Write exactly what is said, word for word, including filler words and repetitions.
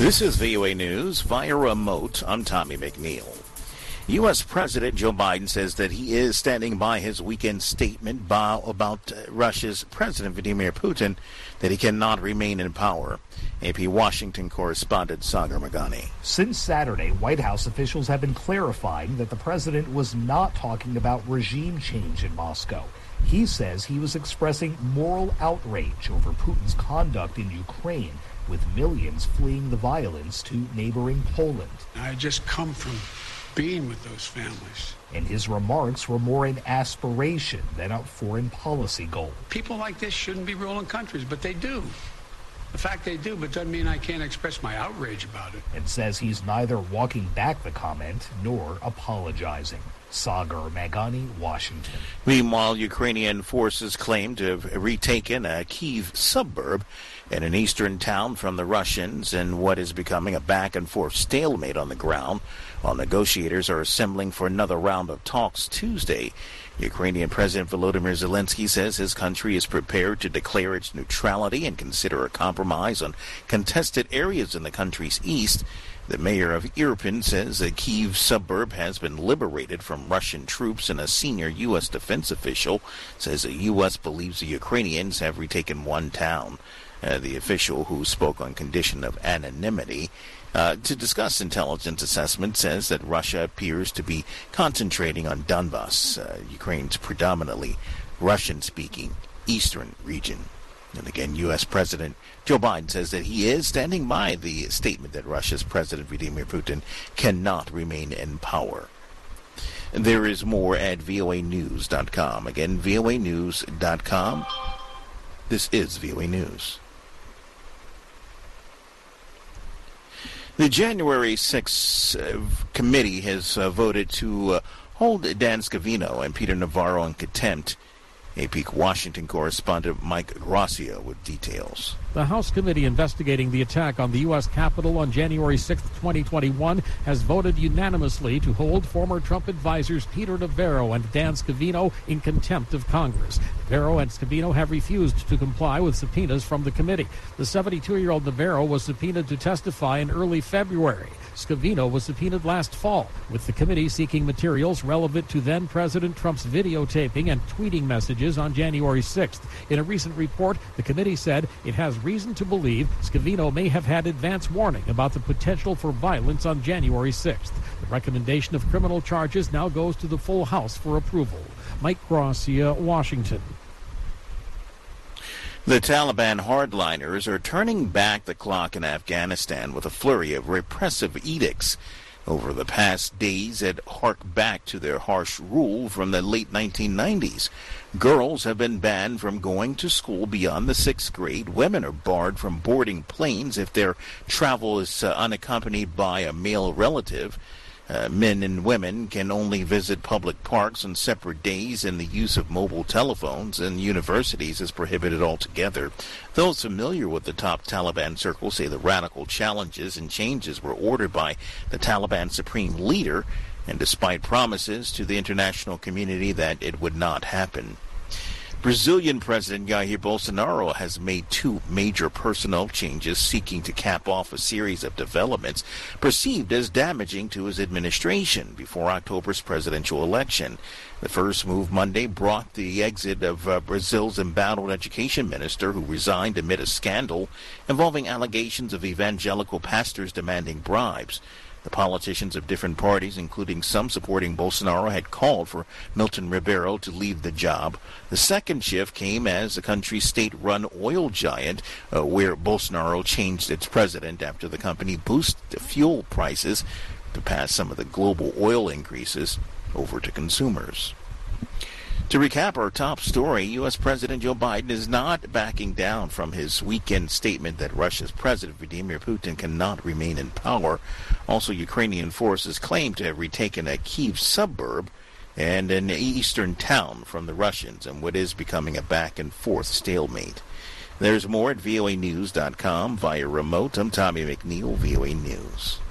This is V O A News via remote. I'm Tommy McNeil. U S. President Joe Biden says that he is standing by his weekend statement about Russia's President Vladimir Putin that he cannot remain in power. A P Washington correspondent Sagar Meghani. Since Saturday, White House officials have been clarifying that the president was not talking about regime change in Moscow. He says he was expressing moral outrage over Putin's conduct in Ukraine, with millions fleeing the violence to neighboring Poland. I just come from being with those families. And his remarks were more an aspiration than a foreign policy goal. People like this shouldn't be ruling countries, but they do. The fact they do, but doesn't mean I can't express my outrage about it. And says he's neither walking back the comment nor apologizing. Sagar Meghani, Washington. Meanwhile, Ukrainian forces claim to have retaken a Kyiv suburb in an eastern town from the Russians in what is becoming a back-and-forth stalemate on the ground, while negotiators are assembling for another round of talks Tuesday. Ukrainian President Volodymyr Zelensky says his country is prepared to declare its neutrality and consider a compromise on contested areas in the country's east. The mayor of Irpin says the Kyiv suburb has been liberated from Russian troops, and a senior U S defense official says the U S believes the Ukrainians have retaken one town. Uh, the official, who spoke on condition of anonymity uh, to discuss intelligence assessment, says that Russia appears to be concentrating on Donbas, uh, Ukraine's predominantly Russian-speaking eastern region. And again, U S. President Joe Biden says that he is standing by the statement that Russia's President Vladimir Putin cannot remain in power. And there is more at V O A news dot com. Again, V O A news dot com. This is V O A News. The January sixth uh, committee has uh, voted to uh, hold Dan Scavino and Peter Navarro in contempt. A P Washington correspondent Mike Gracia with details. The House committee investigating the attack on the U S Capitol on January sixth, twenty twenty-one, has voted unanimously to hold former Trump advisors Peter Navarro and Dan Scavino in contempt of Congress. Navarro and Scavino have refused to comply with subpoenas from the committee. The seventy-two-year-old Navarro was subpoenaed to testify in early February. Scavino was subpoenaed last fall, with the committee seeking materials relevant to then-President Trump's videotaping and tweeting messages on January sixth. In a recent report, the committee said it has reason to believe Scavino may have had advance warning about the potential for violence on January sixth. The recommendation of criminal charges now goes to the full House for approval. Mike Gracia, Washington. The Taliban hardliners are turning back the clock in Afghanistan with a flurry of repressive edicts. Over the past days that hark back to their harsh rule from the late nineteen nineties. Girls have been banned from going to school beyond the sixth grade. Women are barred from boarding planes if their travel is uh, unaccompanied by a male relative. Uh, men and women can only visit public parks on separate days, and the use of mobile telephones in universities is prohibited altogether. Those familiar with the top Taliban circles say the radical challenges and changes were ordered by the Taliban supreme leader, and despite promises to the international community that it would not happen. Brazilian President Jair Bolsonaro has made two major personnel changes, seeking to cap off a series of developments perceived as damaging to his administration before October's presidential election. The first move Monday brought the exit of uh, Brazil's embattled education minister, who resigned amid a scandal involving allegations of evangelical pastors demanding bribes. The politicians of different parties, including some supporting Bolsonaro, had called for Milton Ribeiro to leave the job. The second shift came as the country's state-run oil giant, uh, where Bolsonaro changed its president after the company boosted fuel prices to pass some of the global oil increases over to consumers. To recap our top story, U S. President Joe Biden is not backing down from his weekend statement that Russia's President Vladimir Putin cannot remain in power. Also, Ukrainian forces claim to have retaken a Kyiv suburb and an eastern town from the Russians in what is becoming a back-and-forth stalemate. There's more at V O A news dot com via remote. I'm Tommy McNeil, V O A News.